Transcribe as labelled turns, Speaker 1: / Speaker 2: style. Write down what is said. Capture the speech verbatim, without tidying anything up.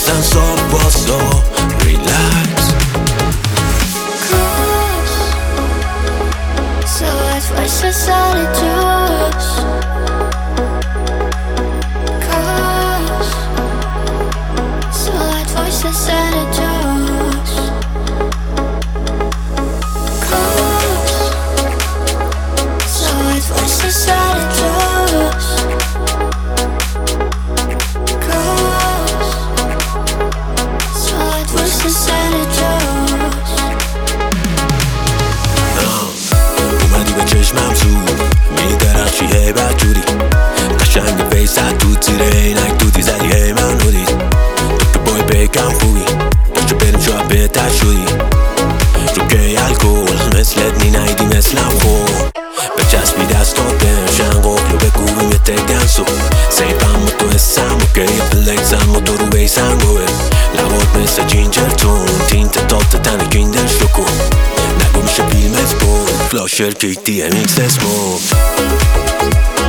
Speaker 1: sen sov bara så, relax.
Speaker 2: Så att força sale ljus. Kors. Så att força sale ljus. Kors. Så att força sale ljus. Kors. Så att força sale ljus.
Speaker 1: اومدی به چشمم زود میدرخشی هی بدجوری قشنگ بیست تو زیر عینک دودی زدی هی من بودی تو که بای بگم خوبی داشته بریم شاید بهتر شدی رو که الکل مثلت می نیدی مثلم خور بچسبی دستات بهشن قفلو بگو بیم یه تگنسو سیبم و تو حسم و که یه پلکزم و تو رو بیسن گوه لبات مثل جینجر تون تینت تالت تنه کیندش رو کن نگو میشه فیلم اسپورت فلاشر کیتی امیکس اسموک